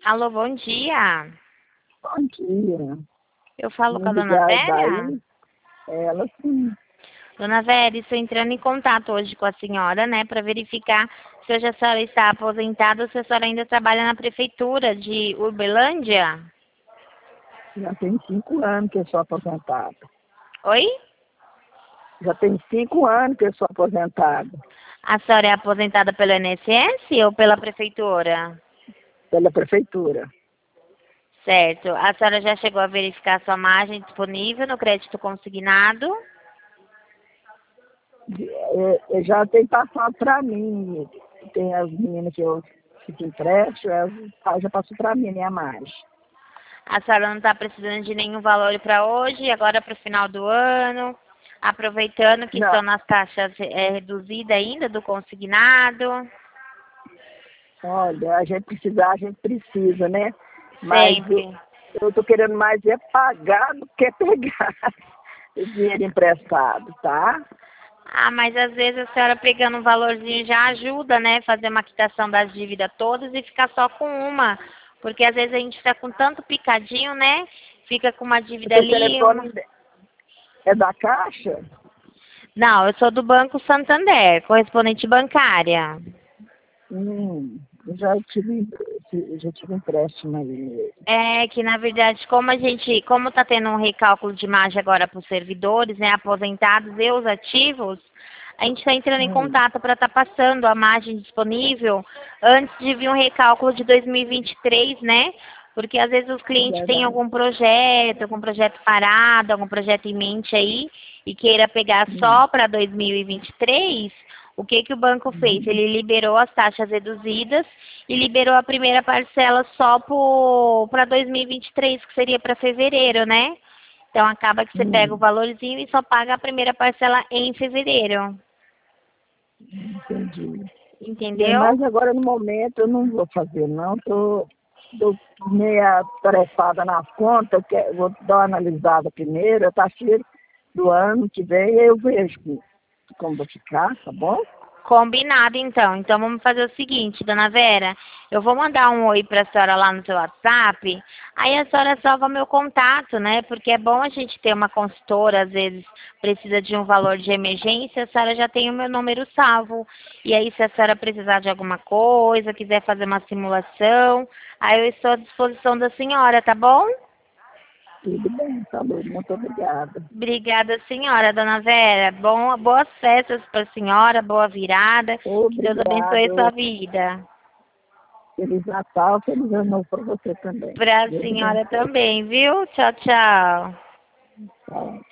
Alô, bom dia. Bom dia. Eu falo com a Me dona ligaram Vera? daí, ela sim. Dona Vera, estou entrando em contato hoje com a senhora, né, para verificar se hoje a senhora está aposentada ou se a senhora ainda trabalha na prefeitura de Uberlândia. Já tem 5 anos que eu sou aposentada. Oi? Já tem 5 anos que eu sou aposentada A senhora é aposentada pelo INSS ou pela prefeitura? pela prefeitura. Certo. A senhora já chegou a verificar sua margem disponível no crédito consignado? Já tem passado para mim. Tem as meninas que eu fico empréstimo, já passou para mim, minha margem. A senhora não está precisando de nenhum valor para hoje, agora para o final do ano, aproveitando que Não, estão nas taxas reduzidas ainda do consignado. olha, a gente precisa, né? Mas Sempre. eu tô querendo mais é pagar do que pegar o dinheiro emprestado, tá? Ah, mas às vezes a senhora pegando um valorzinho já ajuda, né? Fazer uma quitação das dívidas todas e ficar só com uma. Porque às vezes a gente fica com tanto picadinho, né? Fica com uma O dívida seu ali, uma... telefone é da Caixa? Não, eu sou do Banco Santander, correspondente bancária. Eu já tive empréstimo aí mesmo. É que, na verdade, como tá tendo um recálculo de margem agora para os servidores, né, aposentados e os ativos, a gente está entrando em Hum, contato para estar passando a margem disponível antes de vir um recálculo de 2023, né? Porque às vezes os é clientes têm verdade. algum projeto parado, algum projeto em mente aí e queira pegar Hum, só para 2023. O que que o banco fez? uhum, Ele liberou as taxas reduzidas e liberou a primeira parcela só para 2023, que seria para fevereiro, né? Então acaba que você pega o hum, valorzinho e só paga a primeira parcela em fevereiro. entendi. Entendeu? Mas agora no momento eu não vou fazer não, tô meia atarefada nas contas, vou dar uma analisada primeiro, a taxa do ano que vem, aí eu vejo como vou ficar, tá bom? Combinado, então. Então vamos fazer o seguinte, dona Vera. Eu vou mandar um oi para a senhora lá no seu WhatsApp. Aí a senhora salva meu contato, né? Porque é bom a gente ter uma consultora, às vezes precisa de um valor de emergência, a senhora já tem o meu número salvo. E aí, se a senhora precisar de alguma coisa, quiser fazer uma simulação, aí eu estou à disposição da senhora, tá bom? Tudo bem, falou, muito obrigada. Obrigada, senhora, dona Vera. Boas festas para a senhora, boa virada. Que Deus abençoe a Obrigado. sua vida. Feliz Natal, feliz ano novo para você também. Para a Deus senhora abençoe. também, viu? Tchau, tchau. Tchau.